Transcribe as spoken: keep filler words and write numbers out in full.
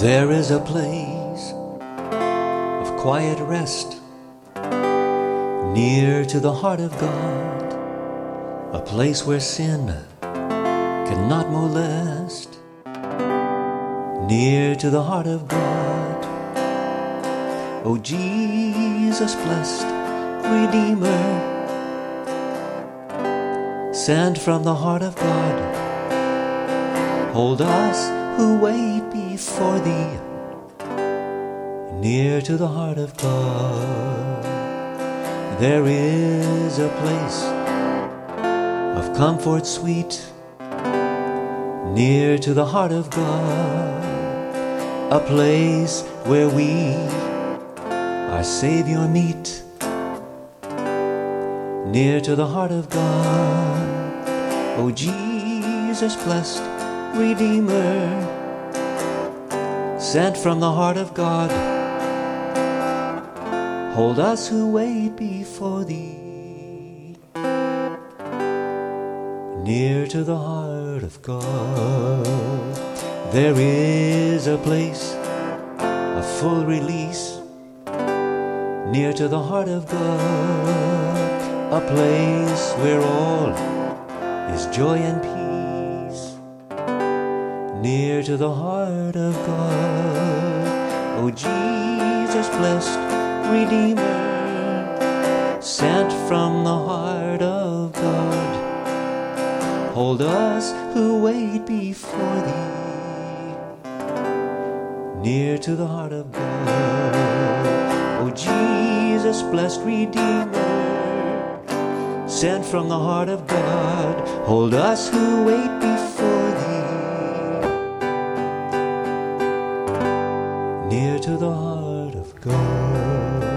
There is a place of quiet rest near to the heart of God, a place where sin cannot molest, near to the heart of God. O Jesus, blessed Redeemer, sent from the heart of God, hold us who wait before thee, near to the heart of God. There is a place of comfort sweet, near to the heart of God, a place where we our Savior meet, near to the heart of God. O Jesus, blessed Redeemer, sent from the heart of God, hold us who wait before thee, near to the heart of God. There is a place of full release, near to the heart of God, a place where all is joy and peace, near to the heart of God. O Jesus, blessed Redeemer, sent from the heart of God, hold us who wait before thee, near to the heart of God. O Jesus, blessed Redeemer, sent from the heart of God, hold us who wait before thee, near to the heart of God.